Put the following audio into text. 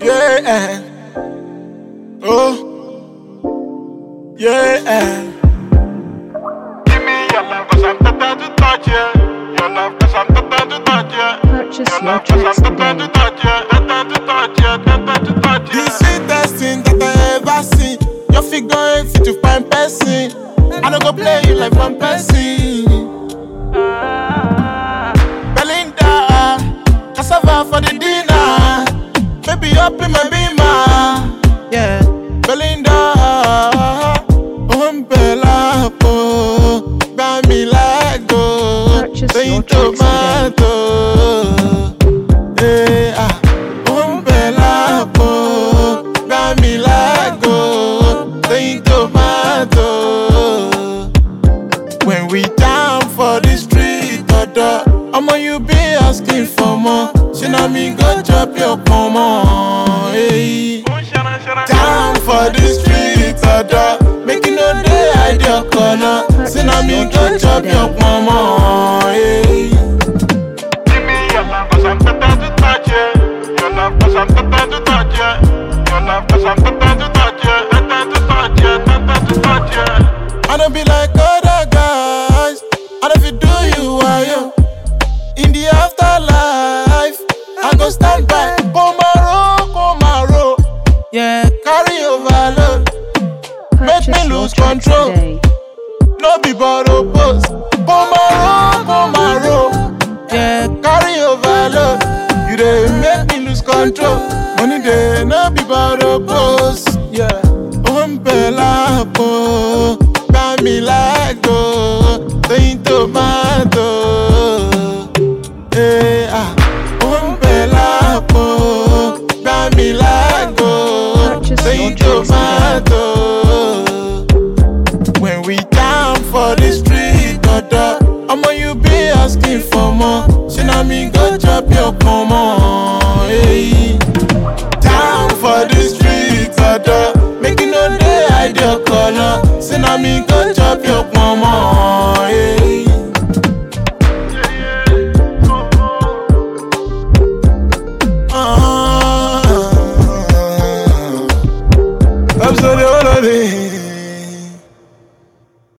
Yeah. Oh. Yeah. Give me your love, cause I'm tempted to touch you. Your love, cause I'm tempted to touch you. Purchase Your your love, cause I'm tracks tempted to today. touch you. Tempted to touch you, tempted to touch you. The sweetest thing that I ever seen. Your figure ain't fit to find person. I don't go play you like one person. Belinda, cassava for the dinner. Baby up in my beamer. Yeah, Belinda. Bella, oh, buy me like go. Purchase Say your tracks tomato. Yeah, Bella, oh, buy me like go. Say tomato. When we down for the street, I'ma you be asking for more. She know me go chop your pomo. Hey. Down for the street, make you know they hide your corner. Say now me go chop your mama. Hey. Give me your love, cause I'm tempted to touch you. Your love, cause I'm tempted to touch you. Your love, cause I'm tempted to touch you. Tempted to touch you, tempted to touch you. I don't be like other guys. I don't feel do you why you. In the afterlife, I go stand by. Pomaro. Yeah, carry overload. Make me Purchase your lose tracks control. today. No be borrow post. Pomaro. Yeah, carry overload. You dey make me lose control. Money dey no be borrow post. Yeah, Bella, oh, buy me like go. Say tomato. Yeah, Bella, oh, buy me like go. Purchase Say your tracks tomato. When we down for the street, I'ma you be asking for more. She know me go chop your pomo. Hey.